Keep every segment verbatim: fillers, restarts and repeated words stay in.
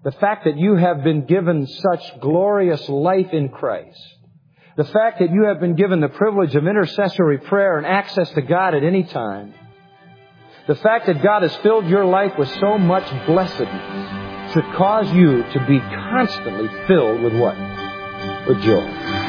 The fact that you have been given such glorious life in Christ. The fact that you have been given the privilege of intercessory prayer and access to God at any time. The fact that God has filled your life with so much blessedness should cause you to be constantly filled with what? With joy.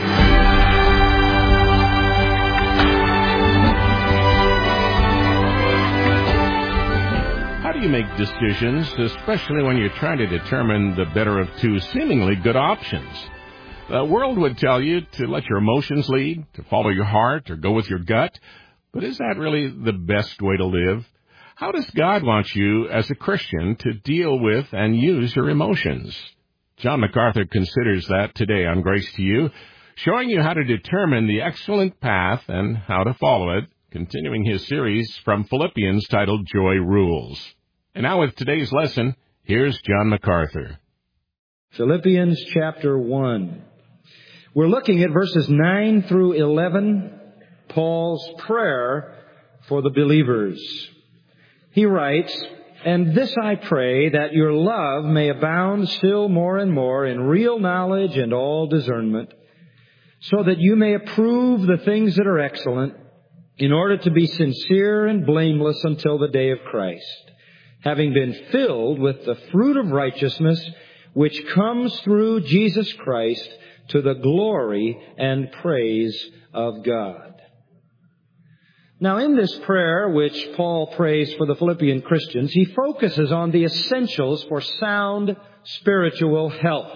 How do you make decisions, especially when you're trying to determine the better of two seemingly good options? The world would tell you to let your emotions lead, to follow your heart, or go with your gut. But is that really the best way to live? How does God want you as a Christian to deal with and use your emotions? John MacArthur considers that today on Grace to You, showing you how to determine the excellent path and how to follow it, continuing his series from Philippians titled Joy Rules. And now with today's lesson, here's John MacArthur. Philippians chapter one. We're looking at verses nine through eleven, Paul's prayer for the believers. He writes, "And this I pray, that your love may abound still more and more in real knowledge and all discernment, so that you may approve the things that are excellent, in order to be sincere and blameless until the day of Christ, having been filled with the fruit of righteousness, which comes through Jesus Christ, to the glory and praise of God." Now, in this prayer, which Paul prays for the Philippian Christians, he focuses on the essentials for sound spiritual health.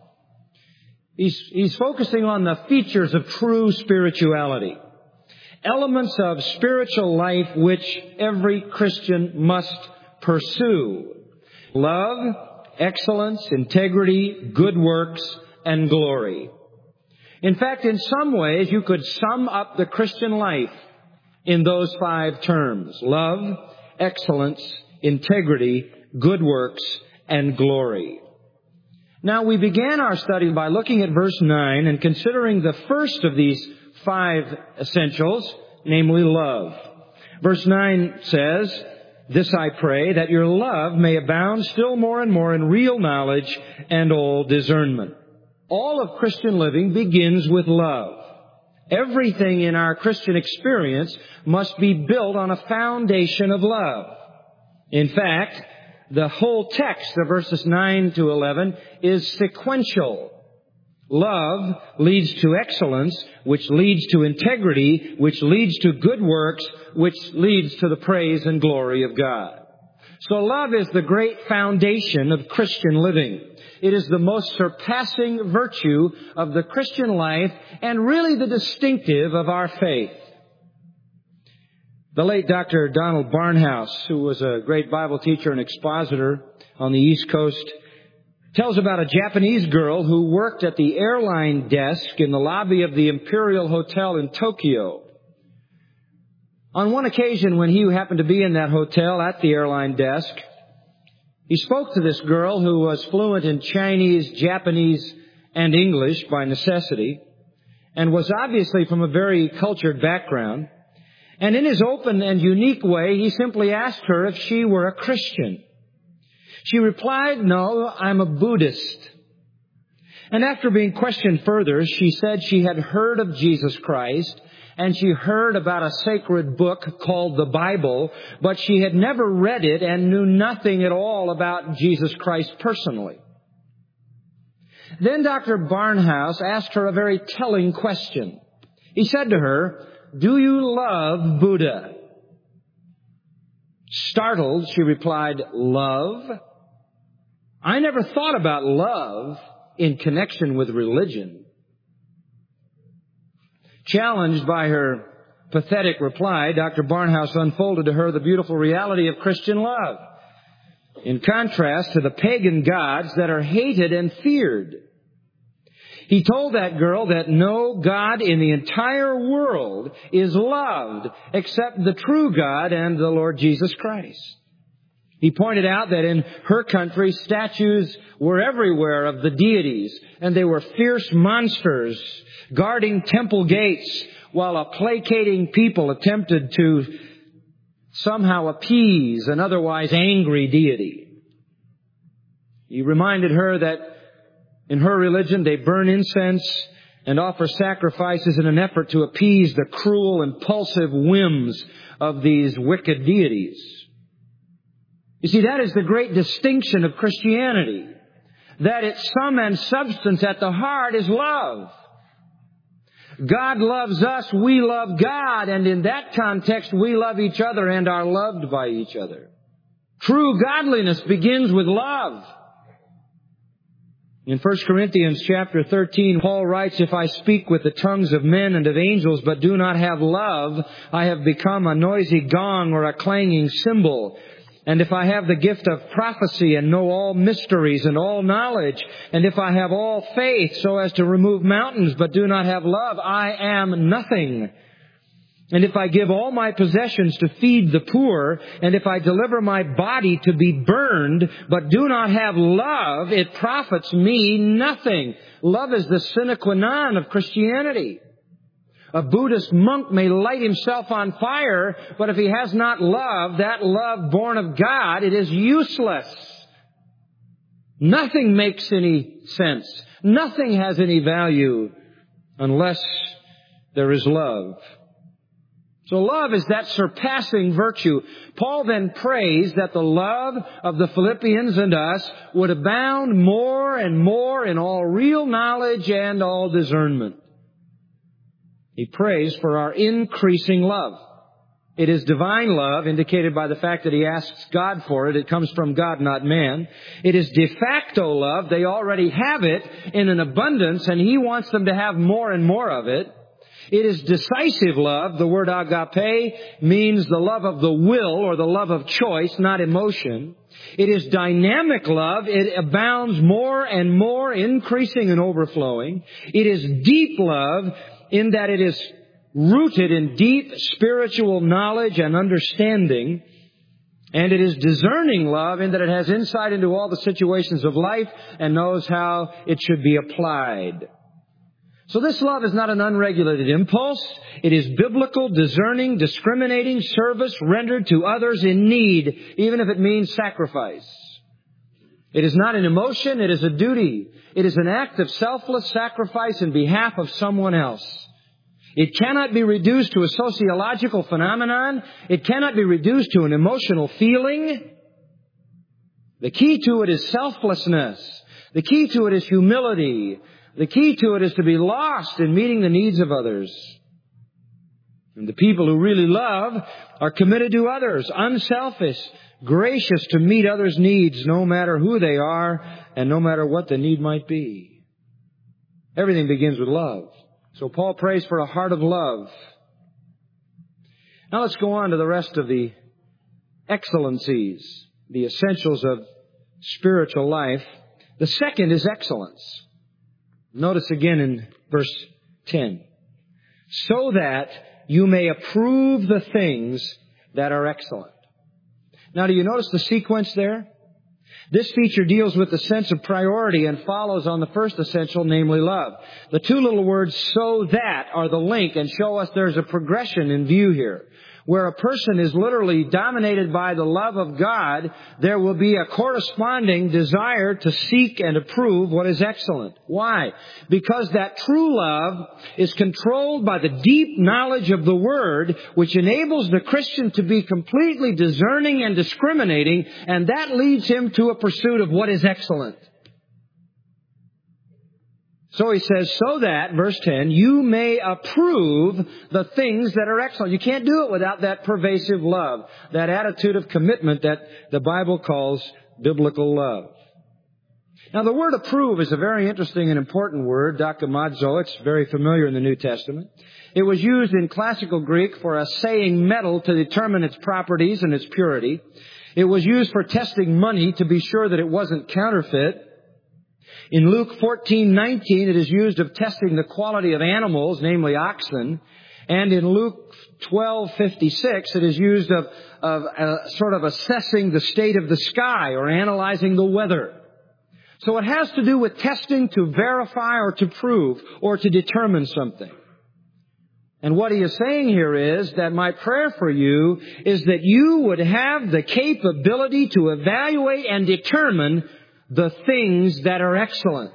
He's, he's focusing on the features of true spirituality, elements of spiritual life which every Christian must pursue: love, excellence, integrity, good works, and glory. In fact, in some ways, you could sum up the Christian life in those five terms: love, excellence, integrity, good works, and glory. Now, we began our study by looking at verse nine and considering the first of these five essentials, namely love. Verse nine says, "This I pray, that your love may abound still more and more in real knowledge and all discernment." All of Christian living begins with love. Everything in our Christian experience must be built on a foundation of love. In fact, the whole text of verses nine to eleven is sequential. Love leads to excellence, which leads to integrity, which leads to good works, which leads to the praise and glory of God. So love is the great foundation of Christian living. It is the most surpassing virtue of the Christian life and really the distinctive of our faith. The late Doctor Donald Barnhouse, who was a great Bible teacher and expositor on the East Coast, tells about a Japanese girl who worked at the airline desk in the lobby of the Imperial Hotel in Tokyo. On one occasion when he happened to be in that hotel at the airline desk, he spoke to this girl who was fluent in Chinese, Japanese, and English by necessity, and was obviously from a very cultured background. And in his open and unique way, he simply asked her if she were a Christian. She replied, "No, I'm a Buddhist." And after being questioned further, she said she had heard of Jesus Christ, and she heard about a sacred book called the Bible, but she had never read it and knew nothing at all about Jesus Christ personally. Then Doctor Barnhouse asked her a very telling question. He said to her, "Do you love Buddha?" Startled, she replied, "Love? I never thought about love in connection with religion." Challenged by her pathetic reply, Doctor Barnhouse unfolded to her the beautiful reality of Christian love, in contrast to the pagan gods that are hated and feared. He told that girl that no God in the entire world is loved except the true God and the Lord Jesus Christ. He pointed out that in her country, statues were everywhere of the deities, and they were fierce monsters guarding temple gates, while a placating people attempted to somehow appease an otherwise angry deity. He reminded her that in her religion they burn incense and offer sacrifices in an effort to appease the cruel, impulsive whims of these wicked deities. You see, that is the great distinction of Christianity. That its sum and substance at the heart is love. God loves us, we love God, and in that context we love each other and are loved by each other. True godliness begins with love. In First Corinthians chapter thirteen, Paul writes, "If I speak with the tongues of men and of angels, but do not have love, I have become a noisy gong or a clanging cymbal. And if I have the gift of prophecy and know all mysteries and all knowledge, and if I have all faith so as to remove mountains, but do not have love, I am nothing. And if I give all my possessions to feed the poor, and if I deliver my body to be burned, but do not have love, it profits me nothing." Love is the sine qua non of Christianity. A Buddhist monk may light himself on fire, but if he has not love, that love born of God, it is useless. Nothing makes any sense. Nothing has any value unless there is love. So love is that surpassing virtue. Paul then prays that the love of the Philippians and us would abound more and more in all real knowledge and all discernment. He prays for our increasing love. It is divine love, indicated by the fact that he asks God for it. It comes from God, not man. It is de facto love. They already have it in an abundance, and he wants them to have more and more of it. It is decisive love. The word agape means the love of the will or the love of choice, not emotion. It is dynamic love. It abounds more and more, increasing and overflowing. It is deep love in that it is rooted in deep spiritual knowledge and understanding. And it is discerning love in that it has insight into all the situations of life and knows how it should be applied. So this love is not an unregulated impulse. It is biblical, discerning, discriminating service rendered to others in need, even if it means sacrifice. It is not an emotion, it is a duty. It is an act of selfless sacrifice in behalf of someone else. It cannot be reduced to a sociological phenomenon. It cannot be reduced to an emotional feeling. The key to it is selflessness. The key to it is humility. The key to it is to be lost in meeting the needs of others. And the people who really love are committed to others, unselfish, gracious to meet others' needs no matter who they are and no matter what the need might be. Everything begins with love. So Paul prays for a heart of love. Now let's go on to the rest of the excellencies, the essentials of spiritual life. The second is excellence. Notice again in verse ten. So that you may approve the things that are excellent. Now, do you notice the sequence there? This feature deals with the sense of priority and follows on the first essential, namely love. The two little words, so that, are the link and show us there's a progression in view here. Where a person is literally dominated by the love of God, there will be a corresponding desire to seek and approve what is excellent. Why? Because that true love is controlled by the deep knowledge of the Word, which enables the Christian to be completely discerning and discriminating, and that leads him to a pursuit of what is excellent. So he says, so that, verse ten, you may approve the things that are excellent. You can't do it without that pervasive love, that attitude of commitment that the Bible calls biblical love. Now, the word approve is a very interesting and important word, dokimazo. It's very familiar in the New Testament. It was used in classical Greek for assaying metal to determine its properties and its purity. It was used for testing money to be sure that it wasn't counterfeit. In Luke fourteen nineteen, it is used of testing the quality of animals, namely oxen. And in Luke twelve fifty-six, it is used of, of uh, sort of assessing the state of the sky or analyzing the weather. So it has to do with testing to verify or to prove or to determine something. And what he is saying here is that my prayer for you is that you would have the capability to evaluate and determine the things that are excellent.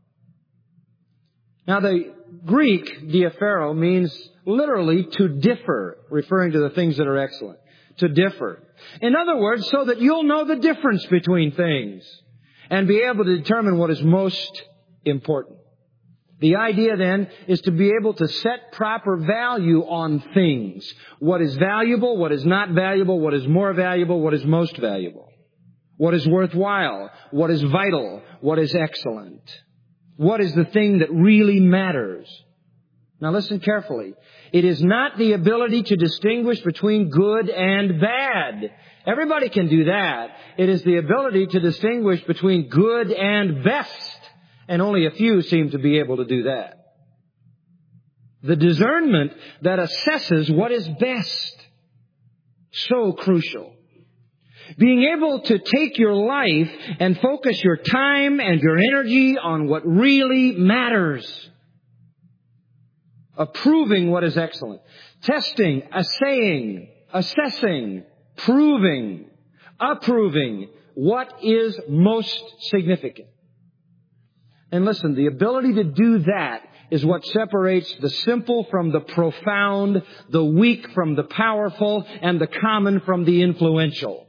Now the Greek, diaphero, means literally to differ, referring to the things that are excellent. To differ. In other words, so that you'll know the difference between things and be able to determine what is most important. The idea then is to be able to set proper value on things. What is valuable, what is not valuable, what is more valuable, what is most valuable. What is worthwhile, what is vital, what is excellent. What is the thing that really matters? Now listen carefully. It is not the ability to distinguish between good and bad. Everybody can do that. It is the ability to distinguish between good and best. And only a few seem to be able to do that. The discernment that assesses what is best. So crucial. Being able to take your life and focus your time and your energy on what really matters. Approving what is excellent. Testing, assaying, assessing, proving, approving what is most significant. And listen, the ability to do that is what separates the simple from the profound, the weak from the powerful, and the common from the influential.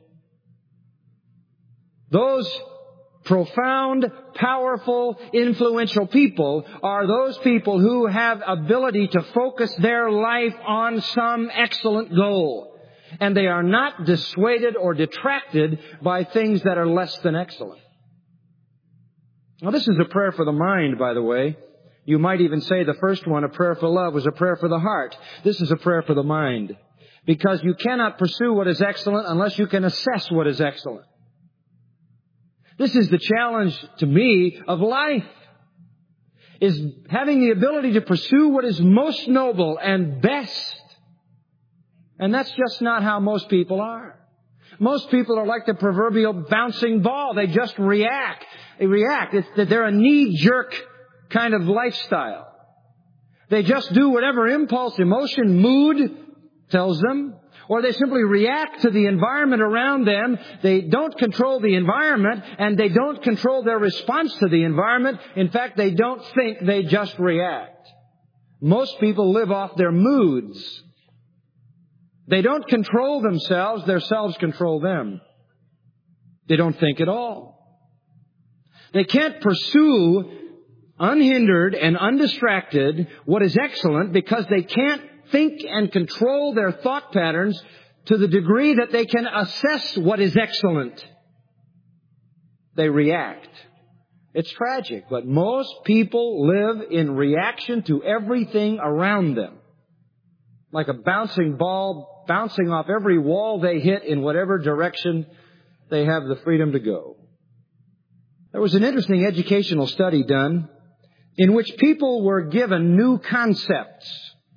Those profound, powerful, influential people are those people who have ability to focus their life on some excellent goal. And they are not dissuaded or detracted by things that are less than excellent. Now, this is a prayer for the mind, by the way. You might even say the first one, a prayer for love, was a prayer for the heart. This is a prayer for the mind. Because you cannot pursue what is excellent unless you can assess what is excellent. This is the challenge to me of life. Is having the ability to pursue what is most noble and best. And that's just not how most people are. Most people are like the proverbial bouncing ball. They just react. They react. It's that they're a knee-jerk kind of lifestyle. They just do whatever impulse, emotion, mood tells them. Or they simply react to the environment around them. They don't control the environment, and they don't control their response to the environment. In fact, they don't think, they just react. Most people live off their moods. They don't control themselves, their selves control them. They don't think at all. They can't pursue unhindered and undistracted what is excellent because they can't think and control their thought patterns to the degree that they can assess what is excellent. They react. It's tragic, but most people live in reaction to everything around them. Like a bouncing ball, bouncing off every wall they hit in whatever direction they have the freedom to go. There was an interesting educational study done in which people were given new concepts.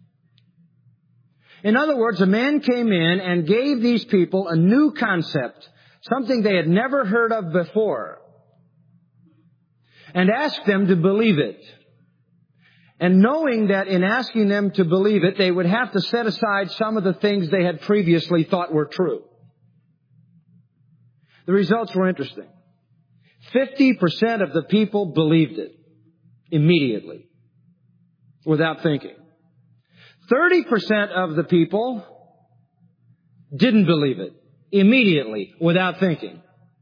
In other words, a man came in and gave these people a new concept, something they had never heard of before, and asked them to believe it. And knowing that in asking them to believe it, they would have to set aside some of the things they had previously thought were true. The results were interesting. fifty percent of the people believed it immediately, without thinking. thirty percent of the people didn't believe it immediately, without thinking.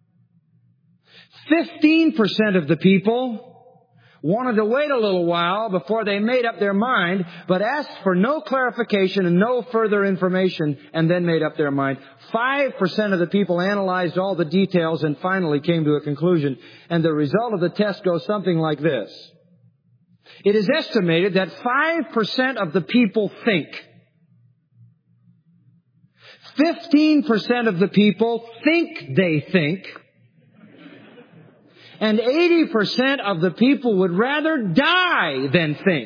fifteen percent of the people wanted to wait a little while before they made up their mind, but asked for no clarification and no further information, and then made up their mind. five percent of the people analyzed all the details and finally came to a conclusion. And the result of the test goes something like this. It is estimated that five percent of the people think. fifteen percent of the people think they think. And eighty percent of the people would rather die than think.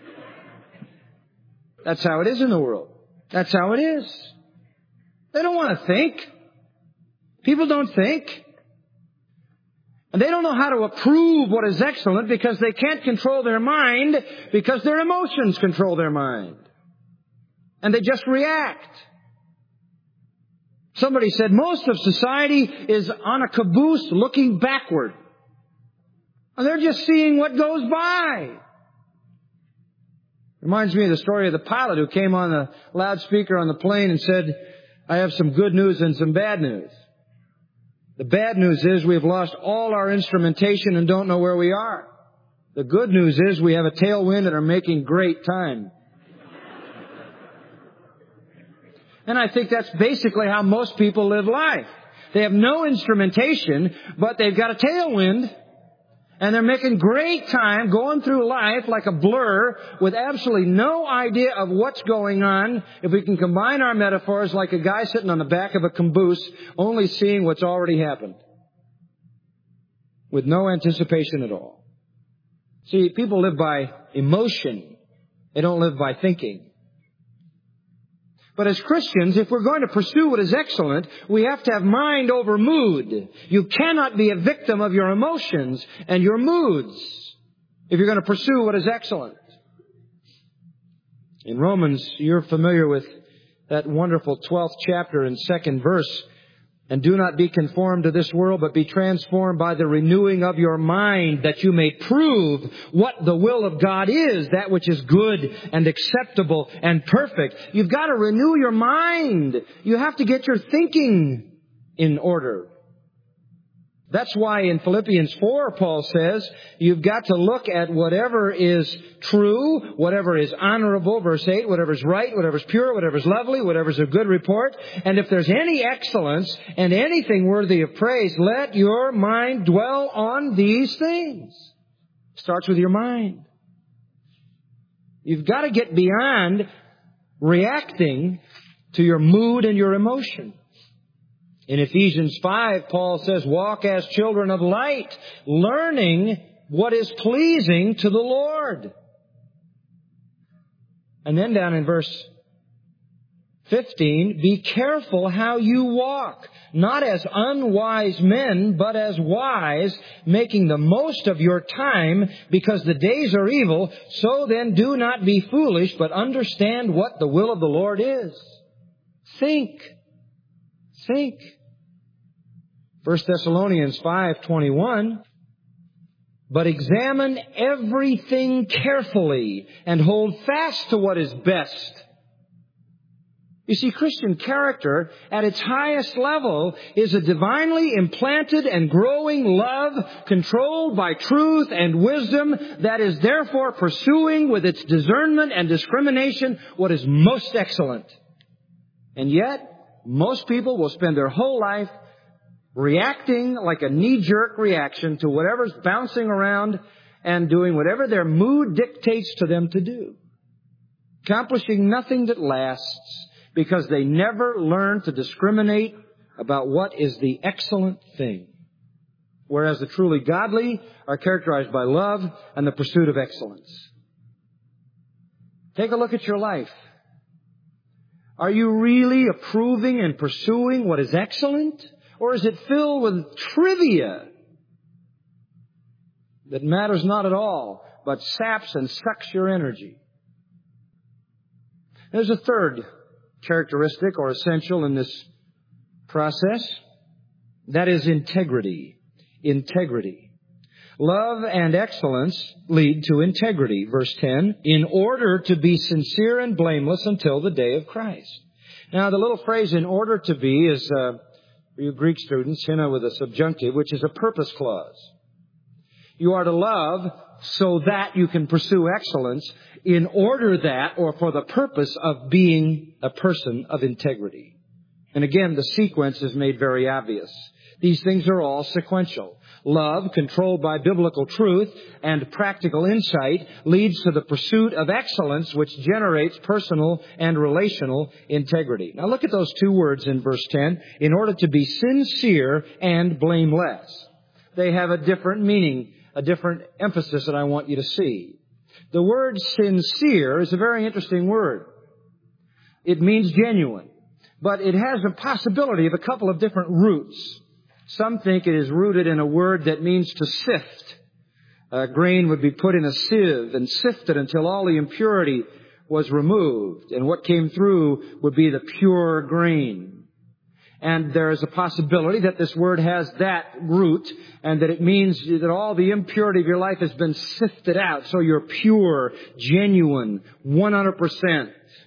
That's how it is in the world. That's how it is. They don't want to think. People don't think. And they don't know how to approve what is excellent because they can't control their mind because their emotions control their mind. And they just react. Somebody said most of society is on a caboose looking backward. And they're just seeing what goes by. Reminds me of the story of the pilot who came on the loudspeaker on the plane and said, I have some good news and some bad news. The bad news is we've lost all our instrumentation and don't know where we are. The good news is we have a tailwind and are making great time. And I think that's basically how most people live life. They have no instrumentation, but they've got a tailwind, and they're making great time going through life like a blur with absolutely no idea of what's going on. If we can combine our metaphors like a guy sitting on the back of a caboose, only seeing what's already happened, with no anticipation at all. See, people live by emotion. They don't live by thinking. But as Christians, if we're going to pursue what is excellent, we have to have mind over mood. You cannot be a victim of your emotions and your moods if you're going to pursue what is excellent. In Romans, you're familiar with that wonderful twelfth chapter and second verse. And do not be conformed to this world, but be transformed by the renewing of your mind, that you may prove what the will of God is, that which is good and acceptable and perfect. You've got to renew your mind. You have to get your thinking in order. That's why in Philippians four, Paul says, you've got to look at whatever is true, whatever is honorable, verse eight, whatever is right, whatever is pure, whatever is lovely, whatever is of good report. And if there's any excellence and anything worthy of praise, let your mind dwell on these things. Starts with your mind. You've got to get beyond reacting to your mood and your emotion. In Ephesians five, Paul says, walk as children of light, learning what is pleasing to the Lord. And then down in verse fifteen, be careful how you walk, not as unwise men, but as wise, making the most of your time, because the days are evil. So then do not be foolish, but understand what the will of the Lord is. Think. Think. First Thessalonians five twenty-one. But examine everything carefully and hold fast to what is best. You see, Christian character at its highest level is a divinely implanted and growing love controlled by truth and wisdom that is therefore pursuing with its discernment and discrimination what is most excellent. And yet, most people will spend their whole life reacting like a knee-jerk reaction to whatever's bouncing around and doing whatever their mood dictates to them to do, accomplishing nothing that lasts because they never learn to discriminate about what is the excellent thing. Whereas the truly godly are characterized by love and the pursuit of excellence. Take a look at your life. Are you really approving and pursuing what is excellent? Or is it filled with trivia that matters not at all, but saps and sucks your energy? There's a third characteristic or essential in this process. That is integrity. Integrity. Love and excellence lead to integrity. Verse ten, in order to be sincere and blameless until the day of Christ. Now, the little phrase, in order to be, is, uh, for you Greek students, hina with a subjunctive, which is a purpose clause. You are to love so that you can pursue excellence in order that, or for the purpose of being a person of integrity. And again, the sequence is made very obvious. These things are all sequential. Love, controlled by biblical truth and practical insight, leads to the pursuit of excellence, which generates personal and relational integrity. Now look at those two words in verse ten. In order to be sincere and blameless. They have a different meaning, a different emphasis that I want you to see. The word sincere is a very interesting word. It means genuine, but it has a possibility of a couple of different roots. Some think it is rooted in a word that means to sift. A grain would be put in a sieve and sifted until all the impurity was removed, and what came through would be the pure grain. And there is a possibility that this word has that root and that it means that all the impurity of your life has been sifted out. So you're pure, genuine, one hundred percent.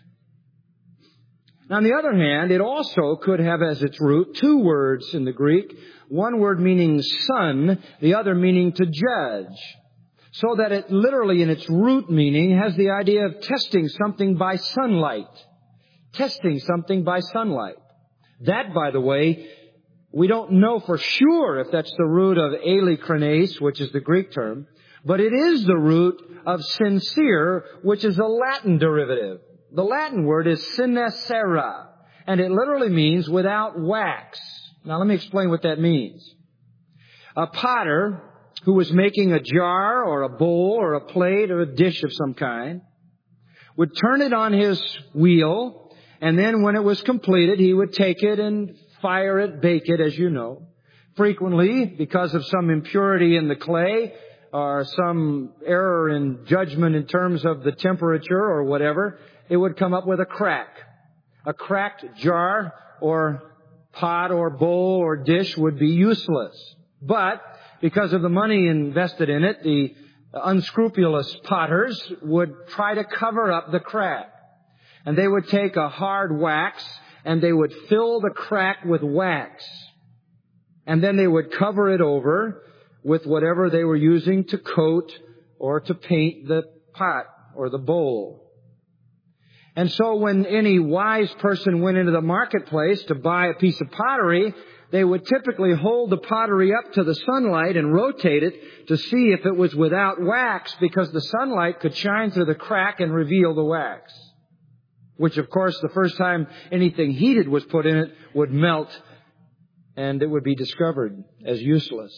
Now, on the other hand, it also could have as its root two words in the Greek. One word meaning son, the other meaning to judge. So that it literally in its root meaning has the idea of testing something by sunlight. Testing something by sunlight. That, by the way, we don't know for sure if that's the root of eilekrones, which is the Greek term, but it is the root of sincere, which is a Latin derivative. The Latin word is sincera, and it literally means without wax. Now let me explain what that means. A potter who was making a jar or a bowl or a plate or a dish of some kind would turn it on his wheel. And then when it was completed, he would take it and fire it, bake it, as you know. Frequently, because of some impurity in the clay or some error in judgment in terms of the temperature or whatever, it would come up with a crack. A cracked jar or pot or bowl or dish would be useless. But because of the money invested in it, the unscrupulous potters would try to cover up the crack. And they would take a hard wax and they would fill the crack with wax. And then they would cover it over with whatever they were using to coat or to paint the pot or the bowl. And so when any wise person went into the marketplace to buy a piece of pottery, they would typically hold the pottery up to the sunlight and rotate it to see if it was without wax, because the sunlight could shine through the crack and reveal the wax. Which, of course, the first time anything heated was put in it would melt and it would be discovered as useless.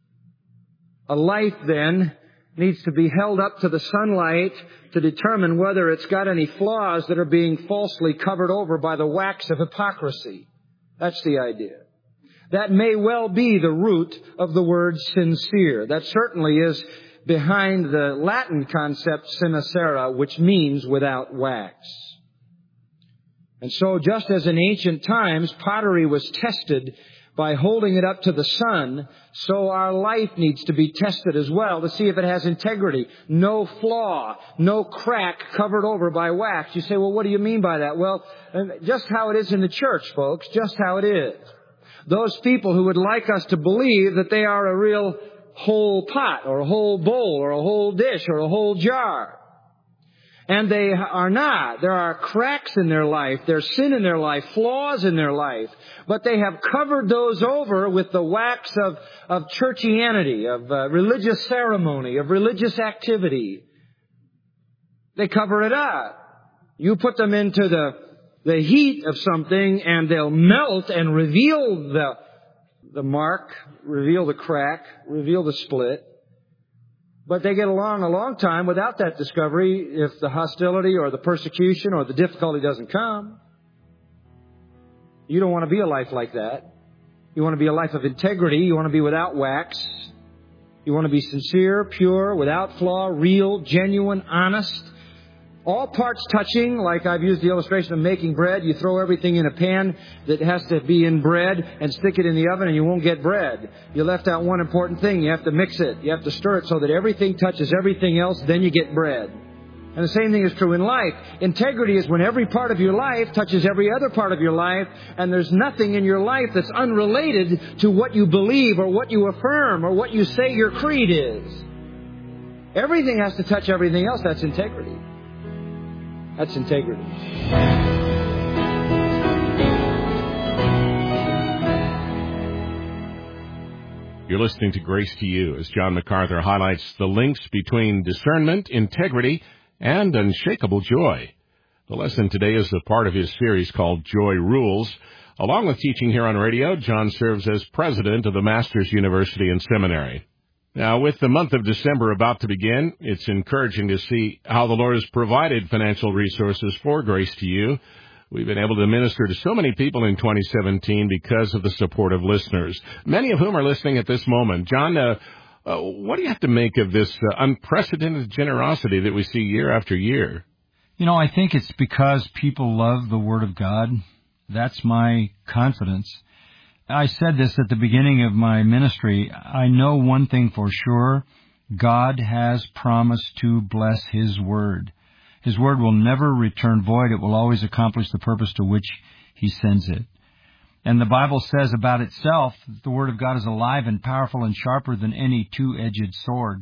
A life, then, needs to be held up to the sunlight to determine whether it's got any flaws that are being falsely covered over by the wax of hypocrisy. That's the idea. That may well be the root of the word sincere. That certainly is behind the Latin concept sincera, which means without wax. And so just as in ancient times pottery was tested by holding it up to the sun, so our life needs to be tested as well to see if it has integrity. No flaw, no crack covered over by wax. You say, well, what do you mean by that? Well, just how it is in the church, folks, just how it is. Those people who would like us to believe that they are a real whole pot or a whole bowl or a whole dish or a whole jar. And they are not. There are cracks in their life. There's sin in their life, flaws in their life. But they have covered those over with the wax of, of churchianity, of uh, religious ceremony, of religious activity. They cover it up. You put them into the, the heat of something and they'll melt and reveal the, the mark, reveal the crack, reveal the split. But they get along a long time without that discovery if the hostility or the persecution or the difficulty doesn't come. You don't want to be a life like that. You want to be a life of integrity. You want to be without wax. You want to be sincere, pure, without flaw, real, genuine, honest. All parts touching, like I've used the illustration of making bread. You throw everything in a pan that has to be in bread and stick it in the oven and you won't get bread. You left out one important thing. You have to mix it. You have to stir it so that everything touches everything else. Then you get bread. And the same thing is true in life. Integrity is when every part of your life touches every other part of your life, and there's nothing in your life that's unrelated to what you believe or what you affirm or what you say your creed is. Everything has to touch everything else. That's integrity. That's integrity. You're listening to Grace to You as John MacArthur highlights the links between discernment, integrity, and unshakable joy. The lesson today is a part of his series called Joy Rules. Along with teaching here on radio, John serves as president of the Masters University and Seminary. Now, with the month of December about to begin, it's encouraging to see how the Lord has provided financial resources for Grace to You. We've been able to minister to so many people in twenty seventeen because of the support of listeners, many of whom are listening at this moment. John, uh, uh, what do you have to make of this uh, unprecedented generosity that we see year after year? You know, I think it's because people love the Word of God. That's my confidence. I said this at the beginning of my ministry. I know one thing for sure. God has promised to bless His Word. His Word will never return void. It will always accomplish the purpose to which He sends it. And the Bible says about itself that the Word of God is alive and powerful and sharper than any two-edged sword.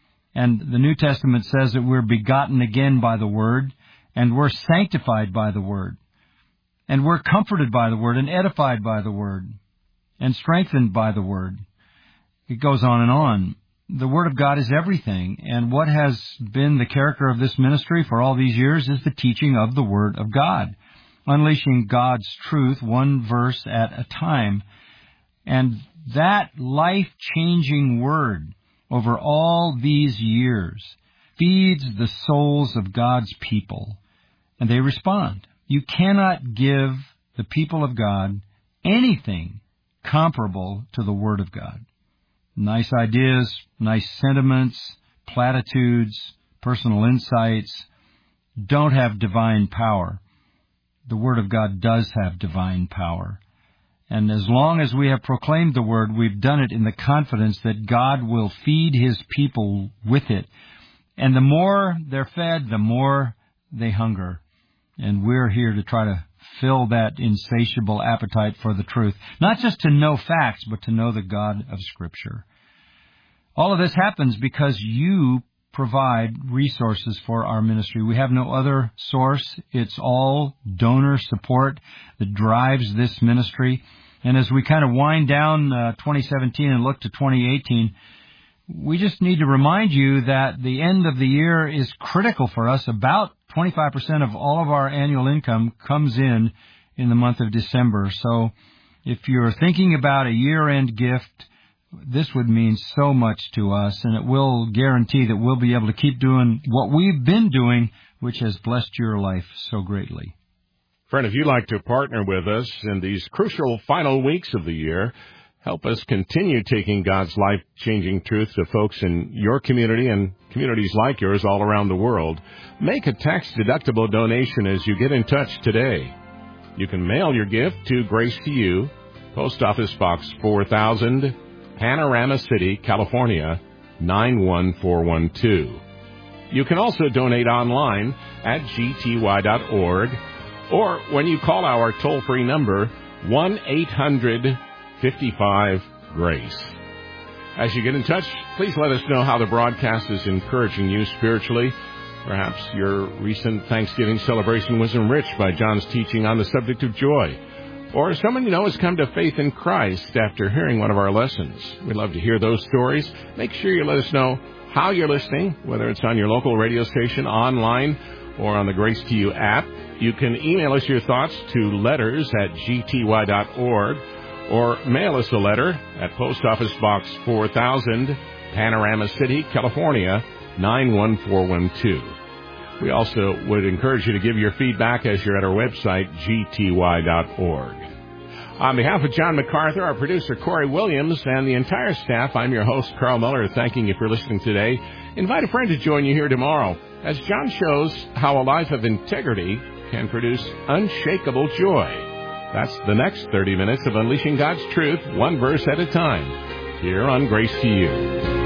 And the New Testament says that we're begotten again by the Word, and we're sanctified by the Word, and we're comforted by the Word, and edified by the Word, and strengthened by the Word. It goes on and on. The Word of God is everything, and what has been the character of this ministry for all these years is the teaching of the Word of God, unleashing God's truth one verse at a time. And that life-changing Word over all these years feeds the souls of God's people, and they respond. You cannot give the people of God anything comparable to the Word of God. Nice ideas, nice sentiments, platitudes, personal insights don't have divine power. The Word of God does have divine power. And as long as we have proclaimed the Word, we've done it in the confidence that God will feed His people with it. And the more they're fed, the more they hunger. And we're here to try to fill that insatiable appetite for the truth. Not just to know facts, but to know the God of Scripture. All of this happens because you provide resources for our ministry. We have no other source. It's all donor support that drives this ministry. And as we kind of wind down uh, twenty seventeen and look to twenty eighteen, we just need to remind you that the end of the year is critical for us. About twenty-five percent of all of our annual income comes in in the month of December. So if you're thinking about a year-end gift, this would mean so much to us, and it will guarantee that we'll be able to keep doing what we've been doing, which has blessed your life so greatly. Friend, if you'd like to partner with us in these crucial final weeks of the year, help us continue taking God's life-changing truth to folks in your community and communities like yours all around the world, make a tax-deductible donation as you get in touch today. You can mail your gift to Grace to You, Post Office Box four thousand, Panorama City, California, nine one four one two. You can also donate online at G T Y dot org or when you call our toll-free number, one eight hundred fifty-five GRACE. As you get in touch, please let us know how the broadcast is encouraging you spiritually. Perhaps your recent Thanksgiving celebration was enriched by John's teaching on the subject of joy. Or someone you know has come to faith in Christ after hearing one of our lessons. We'd love to hear those stories. Make sure you let us know how you're listening, whether it's on your local radio station, online, or on the Grace to You app. You can email us your thoughts to letters at G T Y dot org or mail us a letter at Post Office Box four thousand, Panorama City, California, nine one four one two. We also would encourage you to give your feedback as you're at our website, G T Y dot org. On behalf of John MacArthur, our producer, Corey Williams, and the entire staff, I'm your host, Carl Miller, thanking you for listening today. Invite a friend to join you here tomorrow as John shows how a life of integrity can produce unshakable joy. That's the next thirty minutes of Unleashing God's Truth, one verse at a time, here on Grace to You.